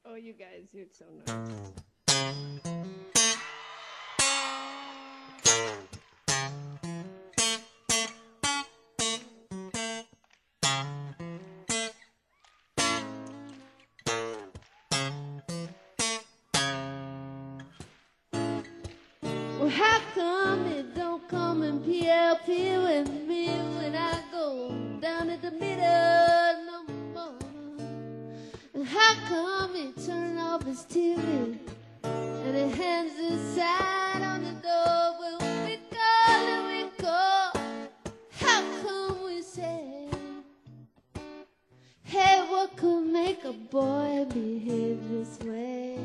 Oh, you guys, you're so nice. Well, how come it don't come in PLP with me when I go down at the middle no more? And how come he turn off his TV and he hands his side on the door? Well, we call and we call. How come we say, hey, what could make a boy behave this way?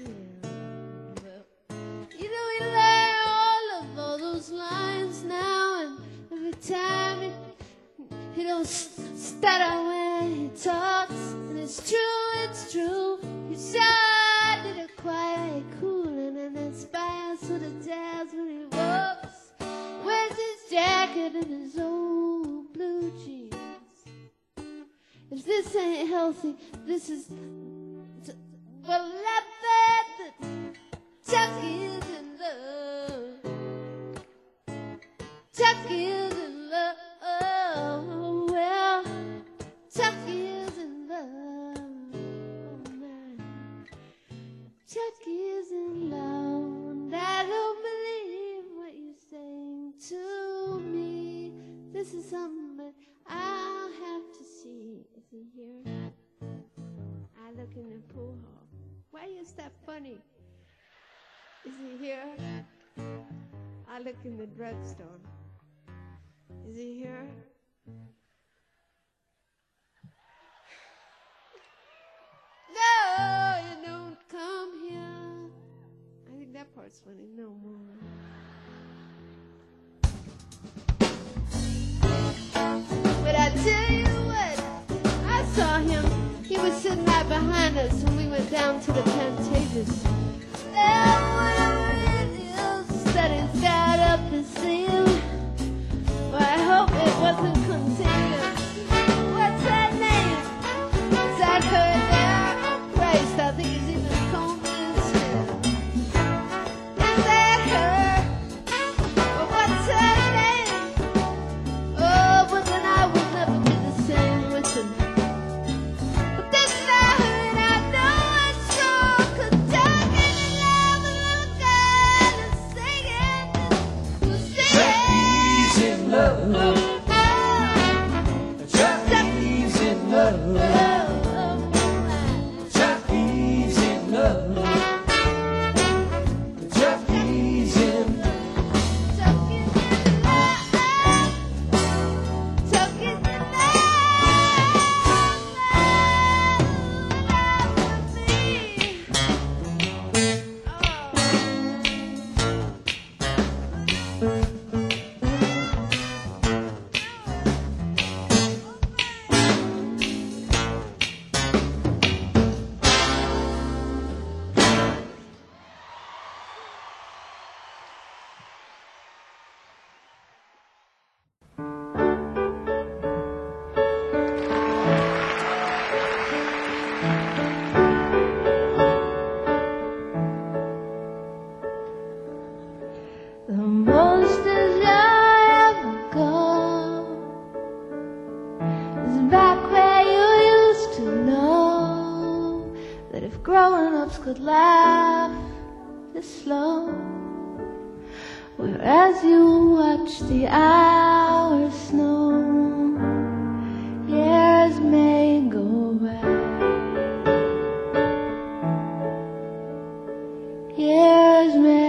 You know, we learn all those lines now, and every time he don't stutter when he talks, and it's true. He started a quiet, cool, and inspires to the jazz when he walks. Wears his jacket and his old blue jeans. If this ain't healthy, this is well, I bet that Chuck is in love. Chuck is in love. Well, Chuck is in love. Oh, man. Chuck is in love. And I don't believe what you're saying to me. This is something that I'll have to see. Is he here? I look in the pool hall. Why is that funny? Is he here? I look in the drugstore. Is he here? No, you don't come here. I think that part's funny. No more. But I tell you what, I saw him. He was sitting right behind us when we went down to the Pantages. Whatever it is that he's got up his sleeve, well, I hope it wasn't contagious. What's that name? Is that her there? Oh, Christ, I think he's even combing his hair. Is that her? Well, what's her name? Oh, but then I will never be the same with him. But this night I know it's true, 'cause Jack is in love with a little girl and singing. Jackie's in love. Jackie's in love. Jackie's in love. Jackie's in The most as I ever go is back where you used to know that if grown-ups could laugh this slow, whereas you watch the hours snow, years may go by, years may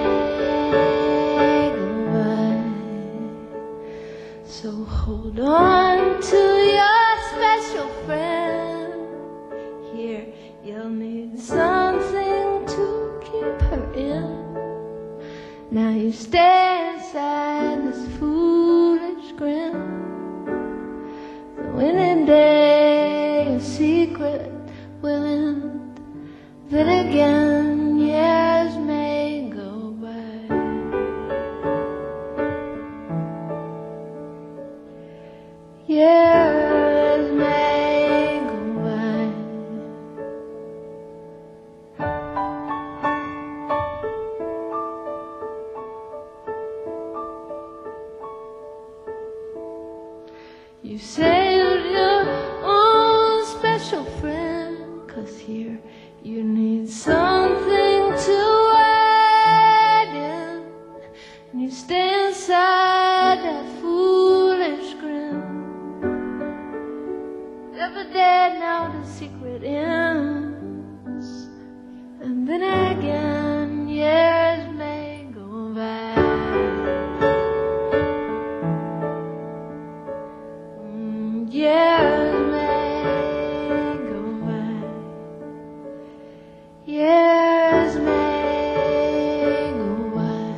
so hold on to your special friend. Here, you'll need something to keep her in. Now you stay inside this foolish grin. Though any day your secret will end. Then again, years may go by. Years may go by. 'cause here you need something to hide in, and you stay inside that foolish grin. Never dare know the secret ends, and then again years may go by. Years may go by. Years may go by.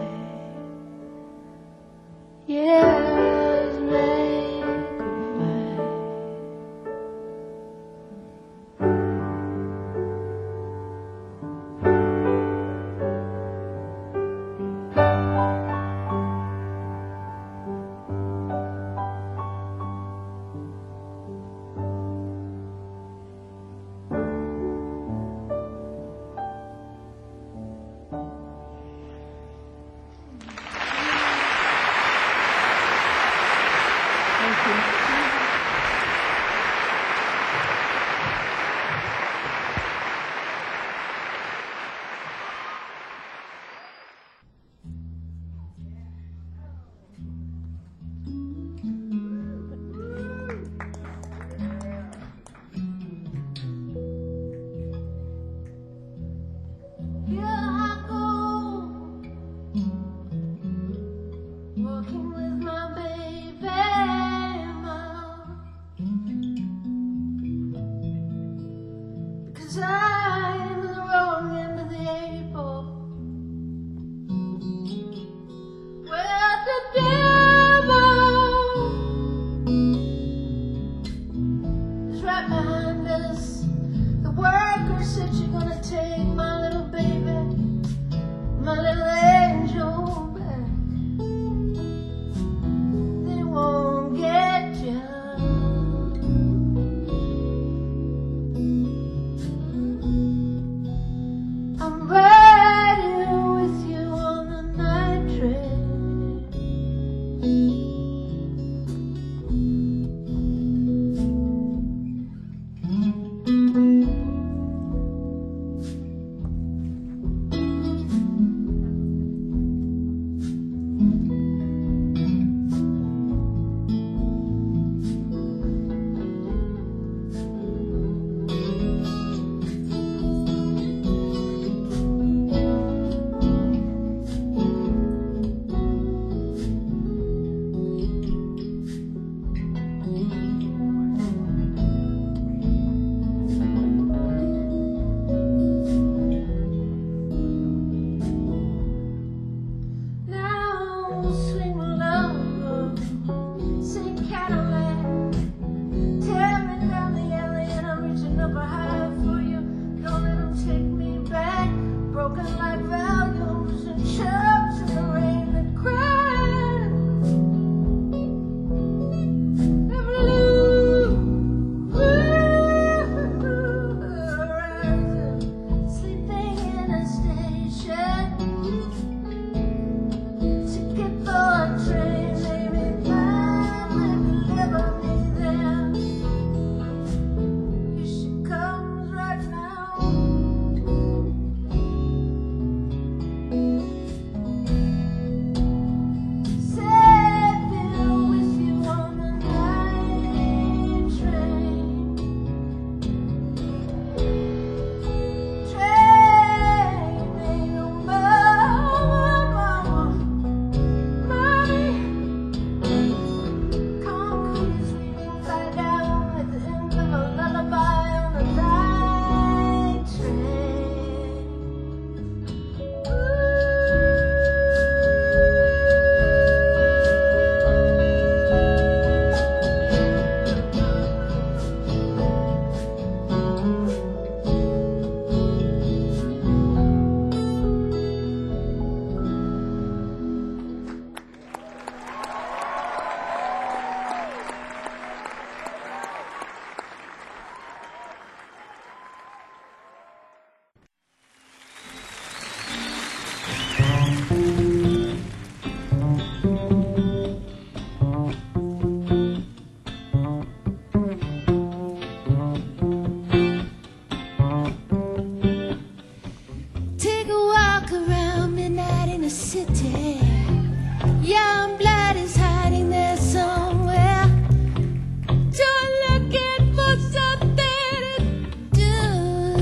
Years may go by. Here I go, walking with my baby mom, because I'm the wrong end of the apple, where the devil is right behind us. The worker said you're gonna take my little baby, my little angel back. They won't get you.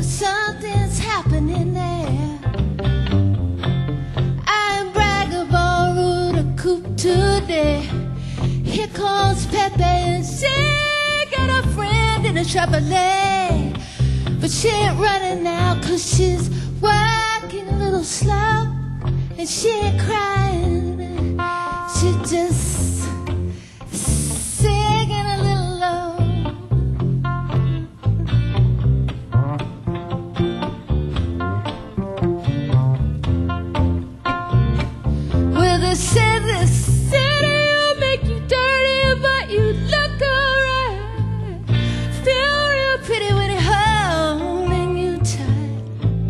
something's happening there. I'm bragging borrowed a coupe today. Here comes Pepe and she got a friend in a Chevrolet. But she ain't running now 'cause she's walking a little slow. And she ain't crying, she just singing a little low. Well, they say this city will make you dirty, but you look alright. Feel real pretty when it holding you tight.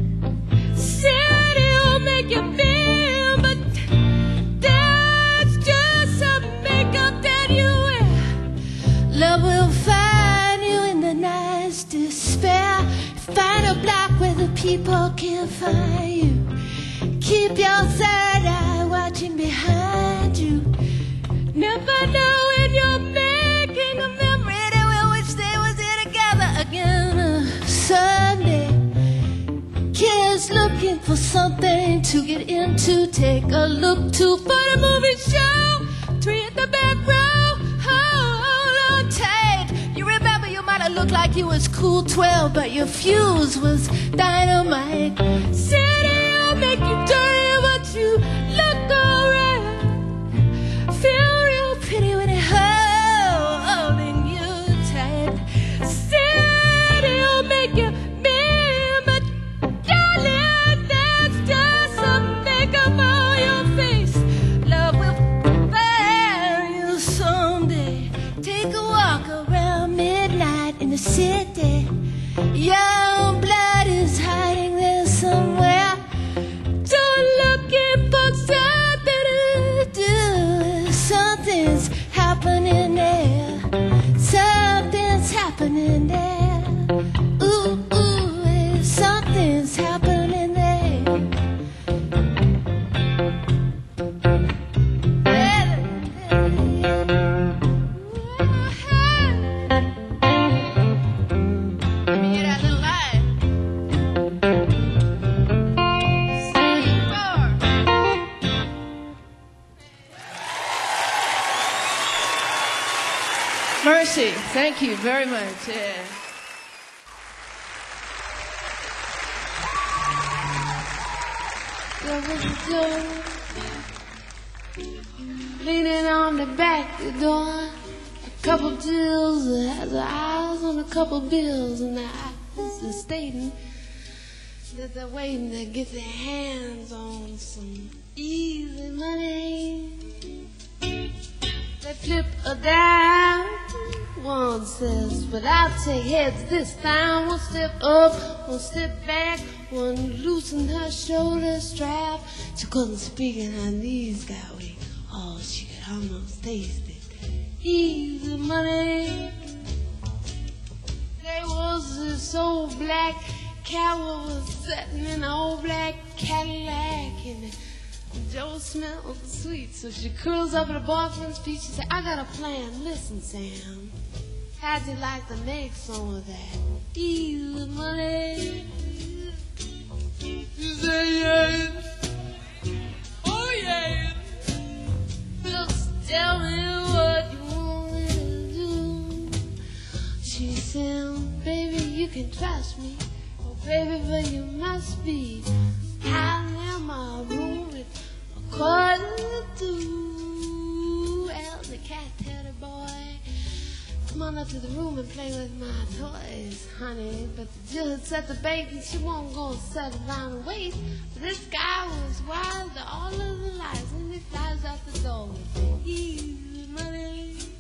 City will make you feel, but that's just some makeup that you wear. Love will find you in the night's despair. Find a block where the people can't find you. Keep your third eye watching behind you. Never know when you're making a memory that we wish they was here together again. Sunday, kids looking for something to get into. Take a look to for the movie show. 3 at the back row. Hold on tight. You remember you might have looked like you was cool 12, but your fuse was dynamite. City will make you dirty, but you look alright. Feel real pretty when it holding you tight. City will make you mean, but darling, that's just some makeup on your face. Love will find you someday. Take a walk around midnight in the city. Young blood is hiding there somewhere. Don't look in for something to do. Something's happening there. Something's happening there. Ooh, ooh, something's happening there. Let me hear that little line. Mercy, thank you very much. Yeah. Leaning on the back door, a couple Jills has her eyes on a couple bills, and their eyes are stating that they're waiting to get their hands on some easy money. They flip a dime. One says, but I'll take heads this time. One step up, one step back. One loosened her shoulder strap. She couldn't speak and her knees got weak. Oh, she could almost taste it. Easy money. There was this old black cow was sitting in an old black Cadillac, and Joe smelled sweet, so she curls up at her boyfriend's feet. She said, I got a plan. Listen, Sam. How'd you like to make some of that easy money? She said, yes. Oh, yeah. Just tell me what you want me to do. She said, baby, you can trust me. Oh, baby, but you must be out in my room at 1:45. Well, the cat tell the boy, come on up to the room and play with my toys, honey. But the Jill had set the baby, she won't go and settle down and wait. But this guy was wise to all of the lies, and he flies out the door with easy money.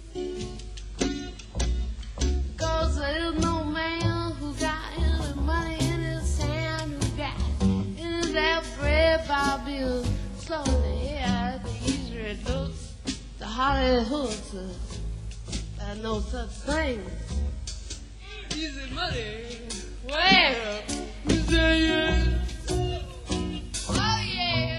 Goes a little old man who got any money in his hand, who got in his bread by bills. Slowly here, the easier it looks, the harder it hooks. There's no such thing. Easy money. Well, you say yes. Oh yeah.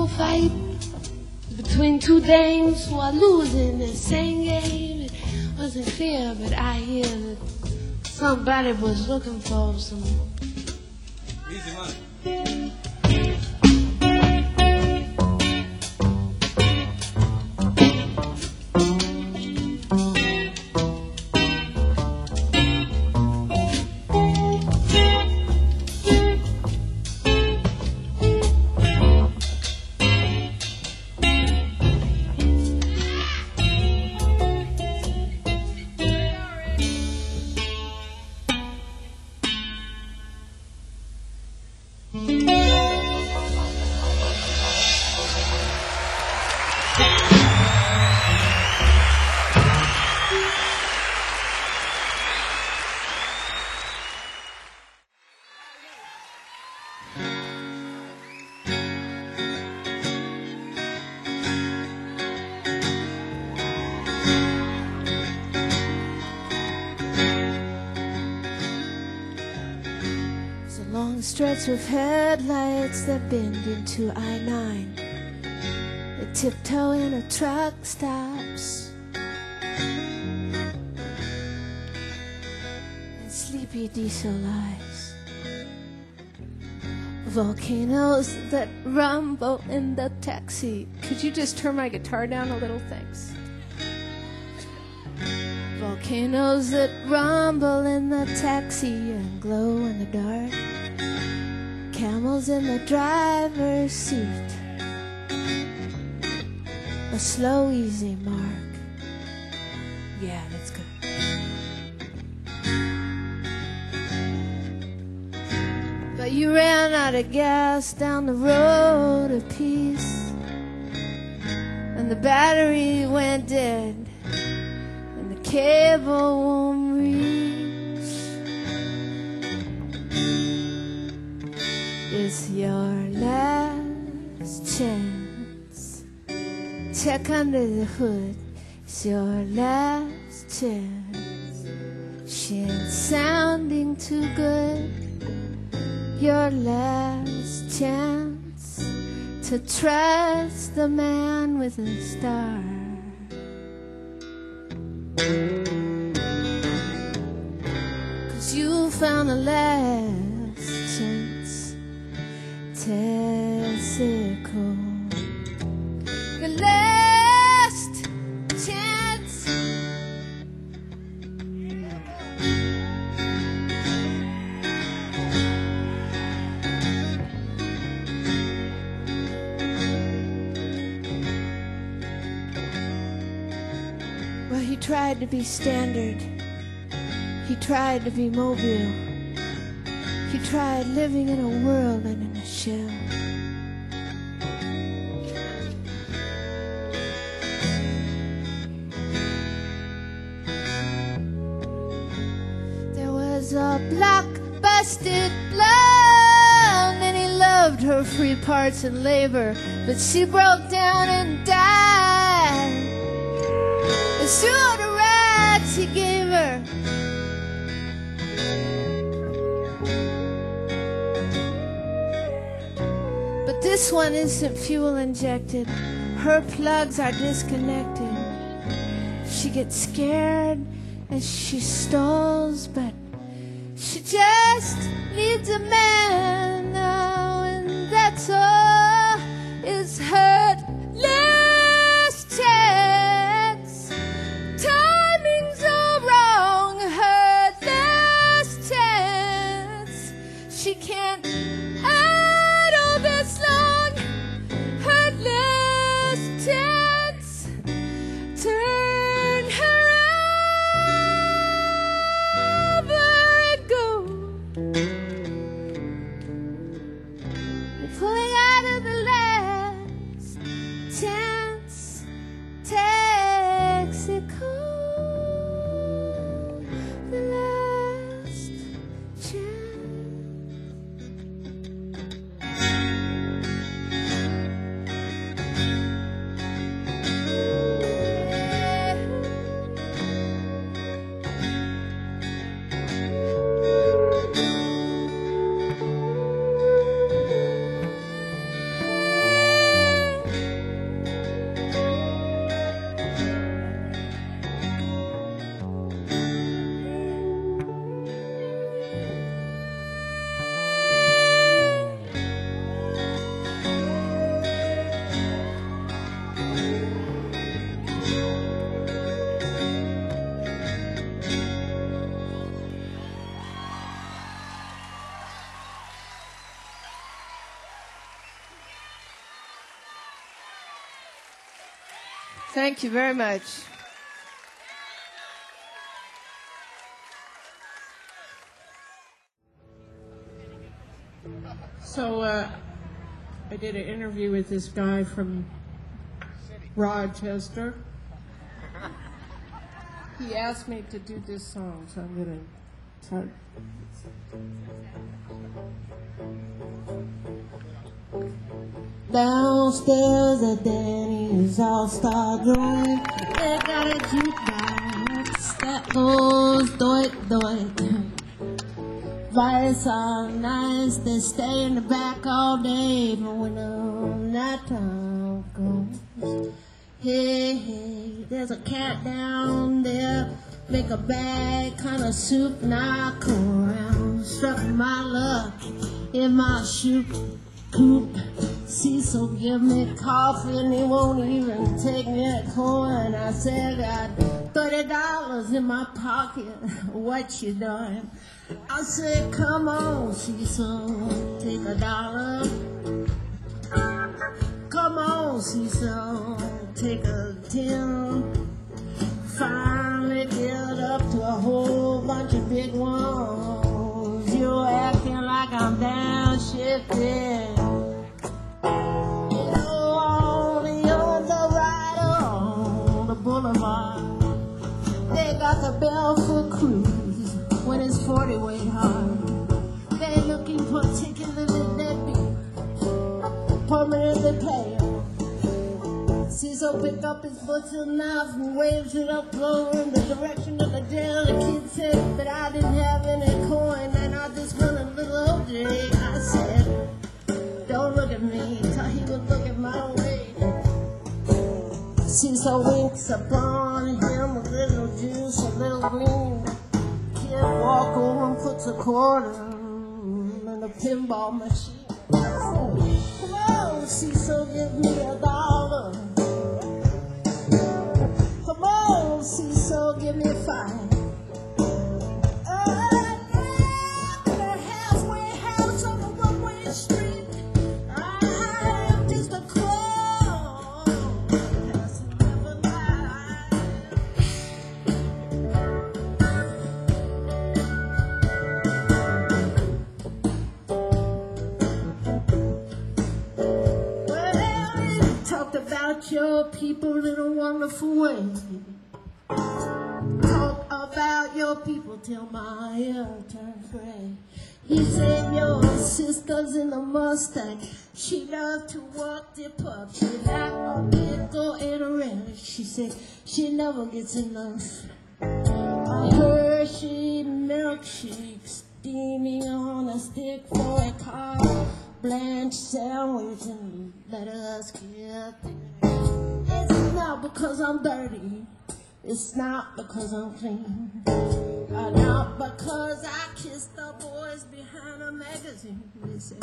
a fight between two dames who are losing the same game. It wasn't clear, but I hear that somebody was looking for some Easy money. It's a long stretch of headlights that bend into I-9. They tiptoe in a truck stops, and sleepy diesel lights. Volcanoes that rumble in the taxi. Could you just turn my guitar down a little? Thanks. Volcanoes that rumble in the taxi and glow in the dark. Camels in the driver's seat. A slow, easy mark. Yeah, that's good. But you ran out of gas down the road of peace, and the battery went dead, and the cable won't reach. It's your last chance. Check under the hood. It's your last chance. She ain't sounding too good. Your last chance to trust the man with a star. 'Cause you found the last chance. Tessicle. The last chance. Well, he tried to be standard. He tried to be mobile. He tried living in a world and in a shell. There was a block-busted blonde, and he loved her free parts and labor, but she broke down and died. And she all the rights he gave her. But this one isn't fuel injected. Her plugs are disconnected. She gets scared and she stalls, but she just needs a man now, and that's all. Is her last chance. Timing's all wrong. Her last chance. She can't idle this long. Her last chance. Turn her over and go. Pulling out Thank you very much. So I did an interview with this guy from Rochester. He asked me to do this song, so I'm going to try. Downstairs at Danny's All-Star Joint, they got a jukebox that goes doit doit. Lights are nice, they stay in the back all day, but when the night time comes, hey, hey, there's a cat down there, make a bad kind of soup, now I come around, struck my luck in my shoe coop. Cecil give me coffee and he won't even take me a coin. I said, I got $30 in my pocket, what you doing? I said, come on, Cecil, take $1. Come on, Cecil, take a 10. Finally get up to a whole bunch of big ones. You're acting like I'm downshifted. You know, on the rider on the boulevard, they got the Belfoot Cruise when it's 40 weight hard. They looking particularly deadbeat, permanently player. Cecil picked up his butcher knife and waves it up low in the direction of the jail. The kid said, but I didn't have any coin and I just run a little OJ. I said, don't look at me, till he would look at my way. Cecil winks upon him, a little juice, a little green. Kid walk over and puts a quarter in the pinball machine. Come on, Cecil, give me $1. Come on, Cecil, give me 5. The halfway house on the one-way street. I am just a call. That's never lie. Well, we talked about your people in a wonderful way. Talk about your people till my hair turns gray. He said your sister's in the Mustang. She loves to walk the pup. She like a pickle in a relish. She said she never gets enough. A Hershey milkshake steaming on a stick for a car. Blanche sandwich and let us get there. It's not because I'm dirty. It's not because I'm clean, not because I kiss the boys behind a magazine. They say,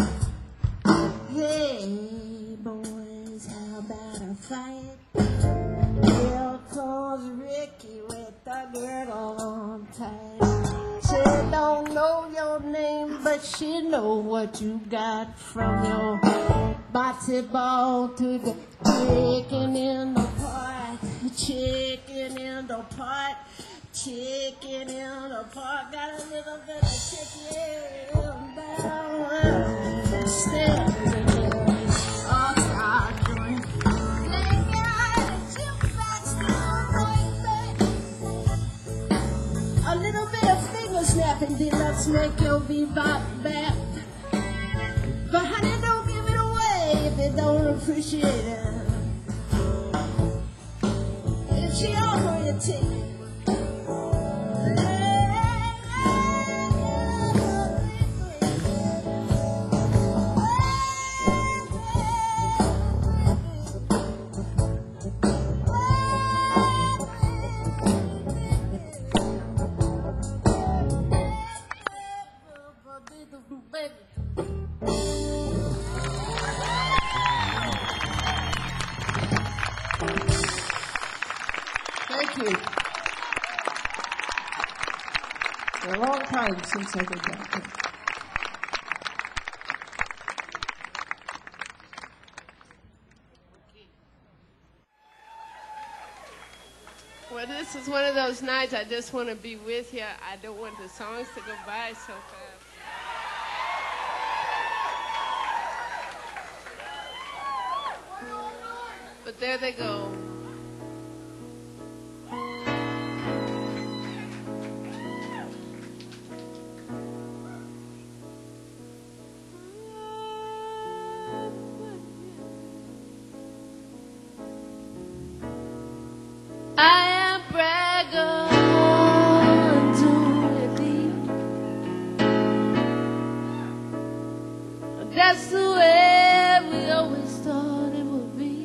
hey boys, how about a fight? Here comes Ricky with the girdle on tight. She don't know your name, but she know what you got from your bocce ball to the chicken in the pot. Chicken in the pot, chicken in the pot, got a little bit of chicken down stairs in there. All-Star Joint. They got a jukebox right there. A little bit of finger snapping, then let's make your bebop back. But honey, don't give it away if you don't appreciate it. She offer you a ticket. Thank you. For a long time since I did that. This is one of those nights I just want to be with you. I don't want the songs to go by so fast. But there they go. I am Braga That's the way we always thought it would be.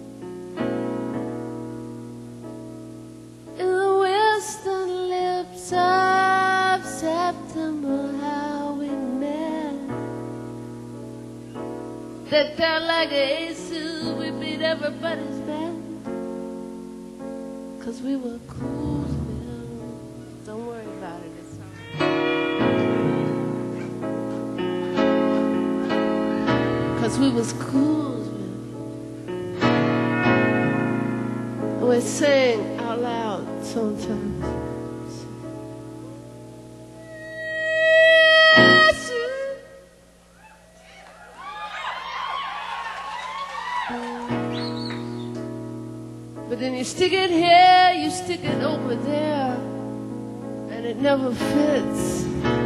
In the western lips of September, how we met. That felt like a aces, we beat everybody's band. 'Cause we were cool, don't worry about it, it's all right. 'Cause we was cool, we sang out loud sometimes. But then you stick it here, you stick it over there, and it never fits.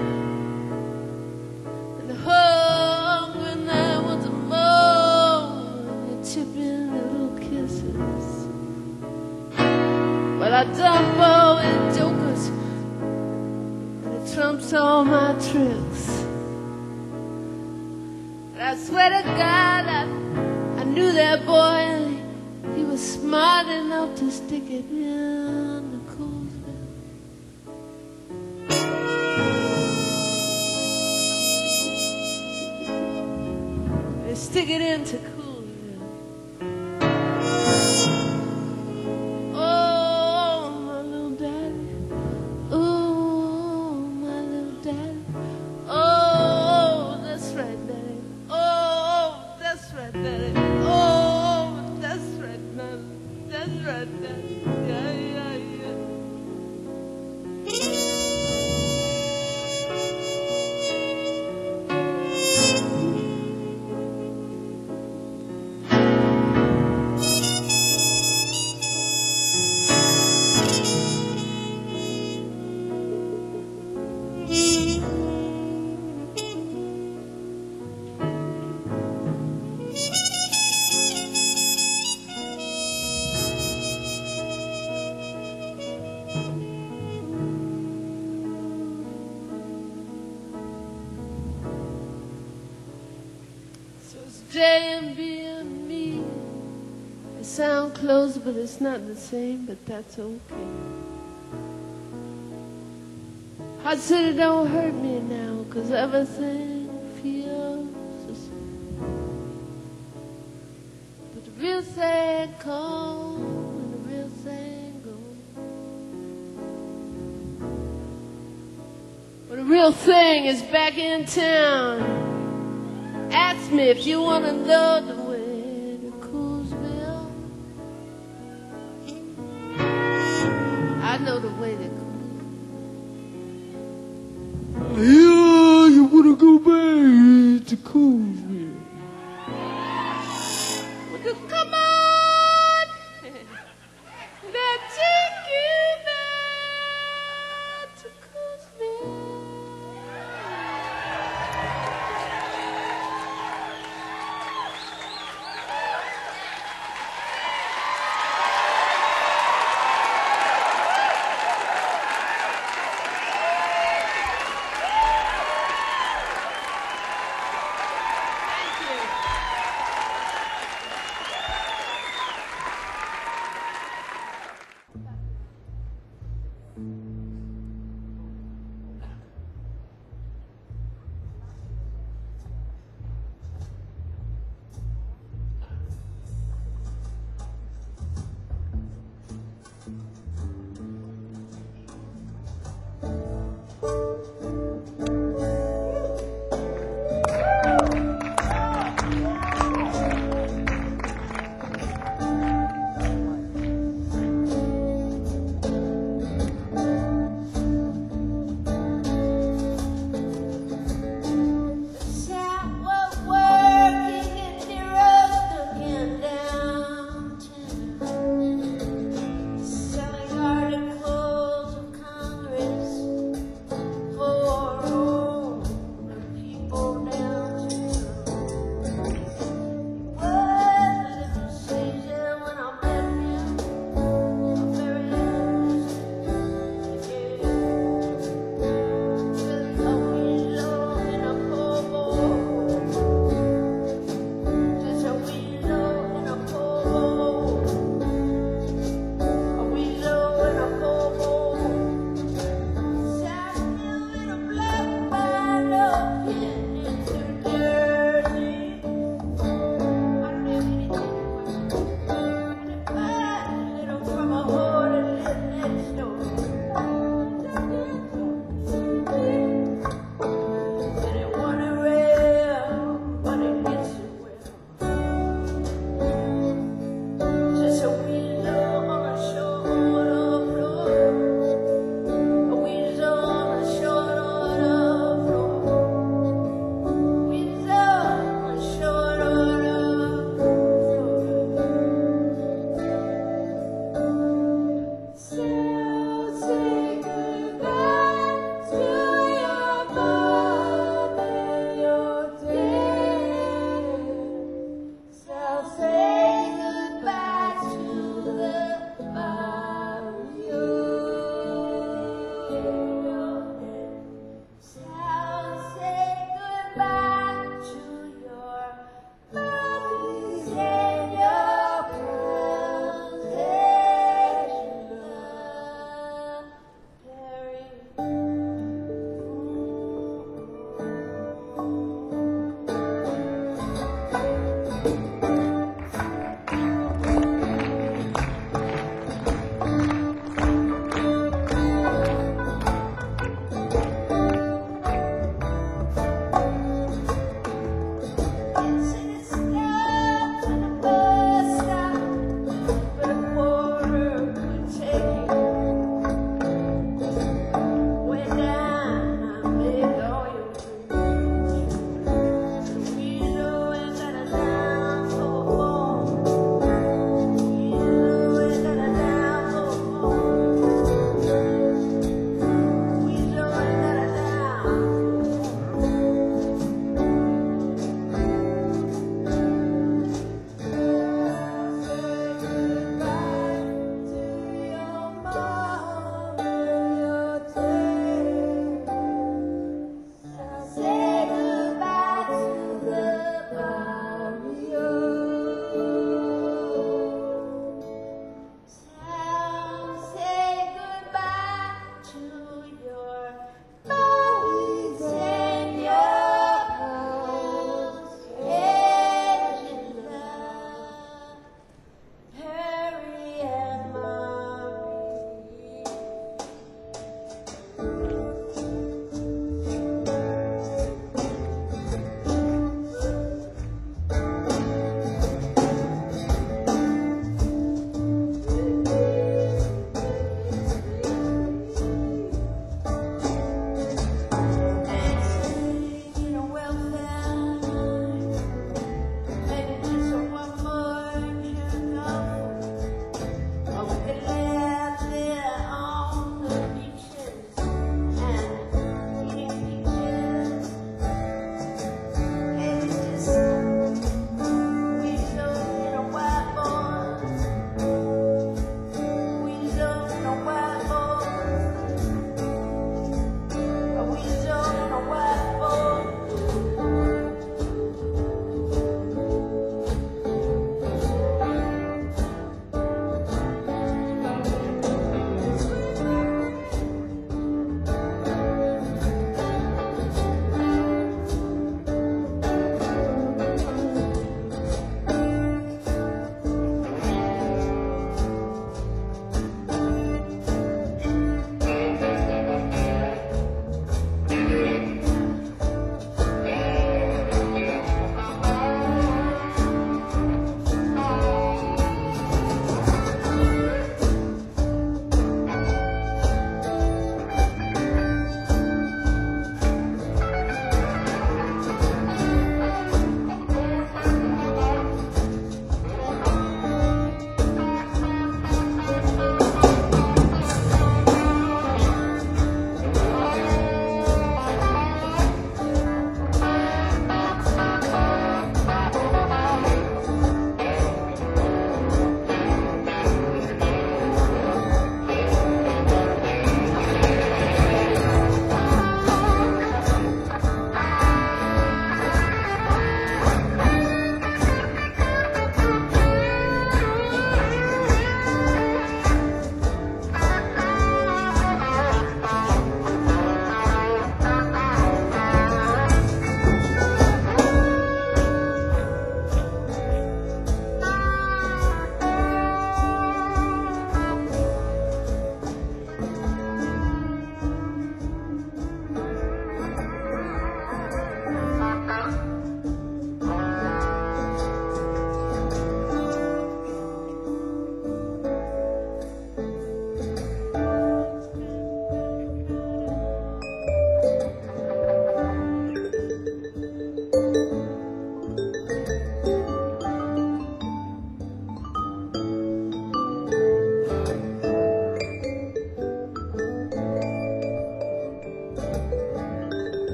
And the hungry night was a moment, you chip in little kisses. But I dump all in jokers, and it trumps all my tricks. But I swear to God, I knew that boy. He was smart enough to stick it in the Coolsville. They stick it into Coolsville. Oh, my little daddy. Oh, my little daddy. Oh, that's right, daddy. Oh, that's right, daddy. That's right, Daddy. Yeah, yeah, yeah. J and B and me. They sound close, but it's not the same, but that's okay. Hot City don't hurt me now, 'cause everything feels the same. But the real thing comes and the real thing goes. When the real thing is back in town, ask me if you want to know the way to Coolsville. I know the way to Coolsville. Yeah, you wanna go back to Coolsville? Well, just come on. Now take you back to Coolsville.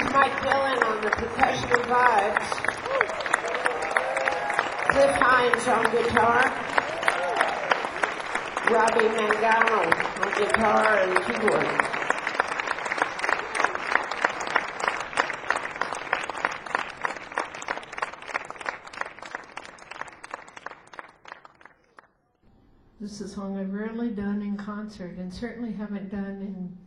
Mike Dillon on the percussion and vibes. Cliff Hines on guitar. Robbie Mangano on guitar and keyboard. This is a song I've rarely done in concert and certainly haven't done in,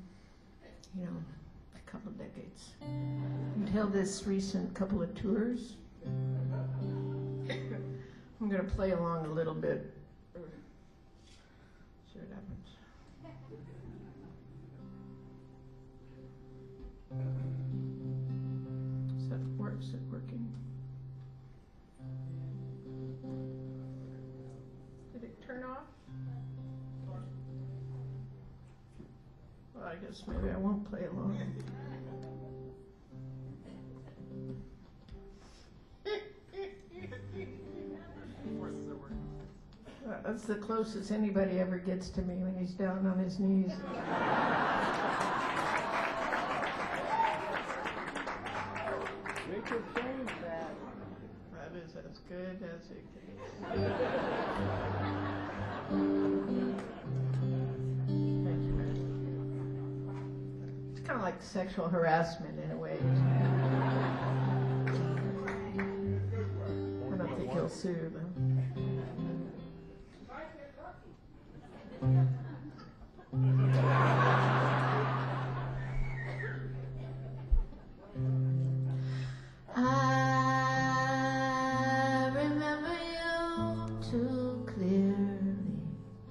a couple of decades. Until this recent couple of tours. I'm going to play along a little bit. See what happens. Is it working? Did it turn off? Well, I guess maybe I won't play along. That's the closest anybody ever gets to me when he's down on his knees. They could change that. That is as good as it gets. Thank you, man. It's kind of like sexual harassment in a way. I don't think he'll sue them. I remember you too clearly,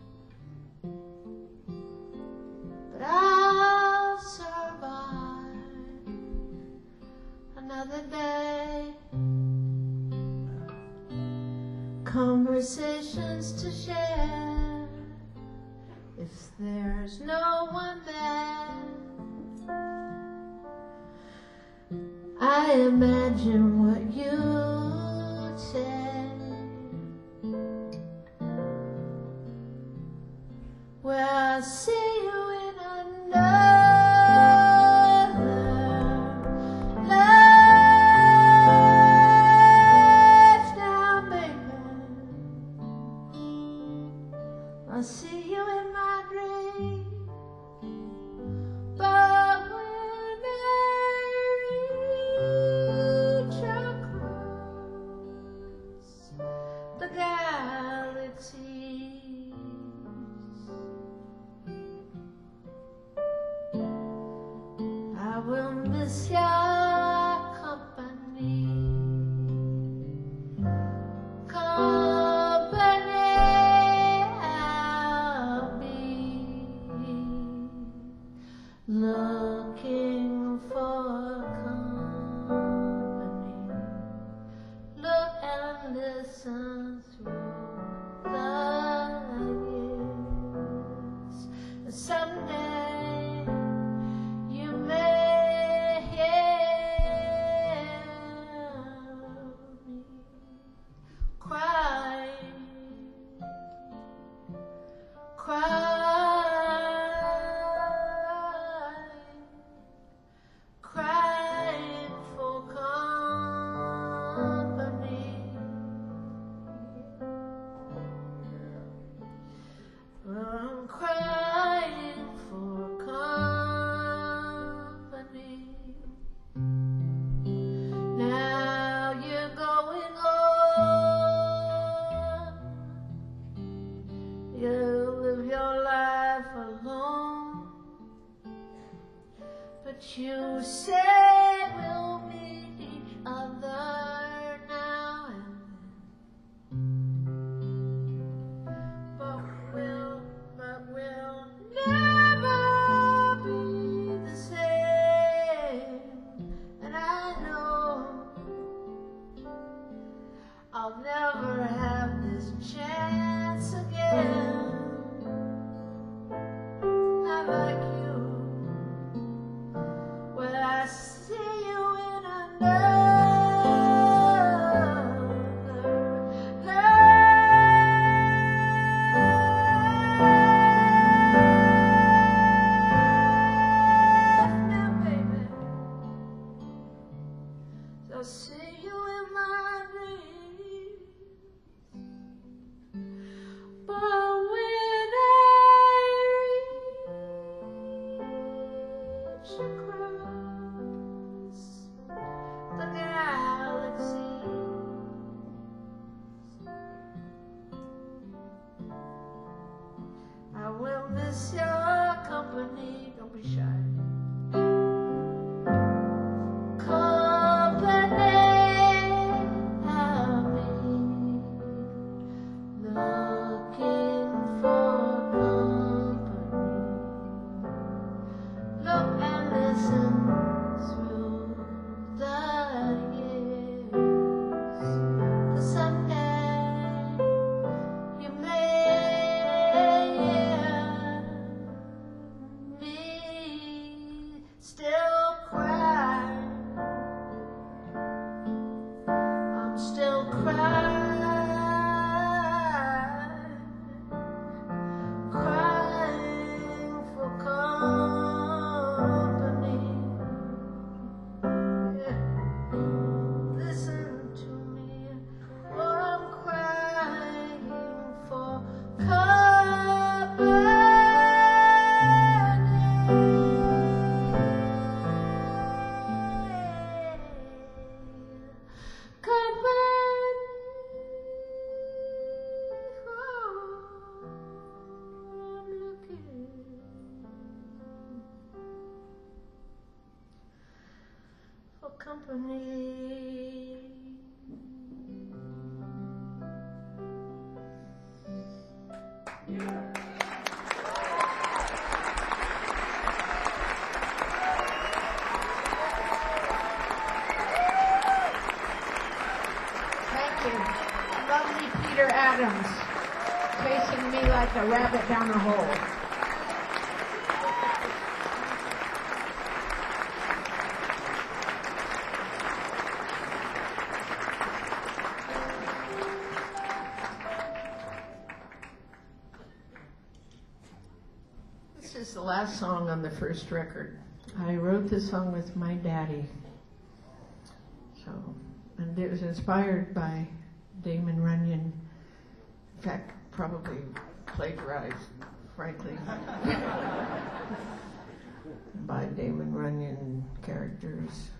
but I'll survive another day. Conversations to share if there's no one there. I imagine what you'd say. Well, I'll see you in another life now, baby. I'll see you in my dream. But when I reach across the galaxies, I will miss your company. I'll be looking for company. Look and listen through the years. And someday you may hear me crying, crying for company. I'm crying for company. Now you're going on. You live your life alone, but you say we'll meet each other now and then. But we'll never be the same. And I know I'll never have this chance again. Not like you. Well, I see you in another life now, baby. I see you in my dreams, but when I reach across the galaxies, I will miss your company. Don't be shy. Company. Thank you. Lovely Peter Adams, chasing me like a rabbit down a hole. This is the last song on the first record. I wrote this song with my daddy. And it was inspired by Damon Runyon. In fact, probably plagiarized, frankly, by Damon Runyon characters.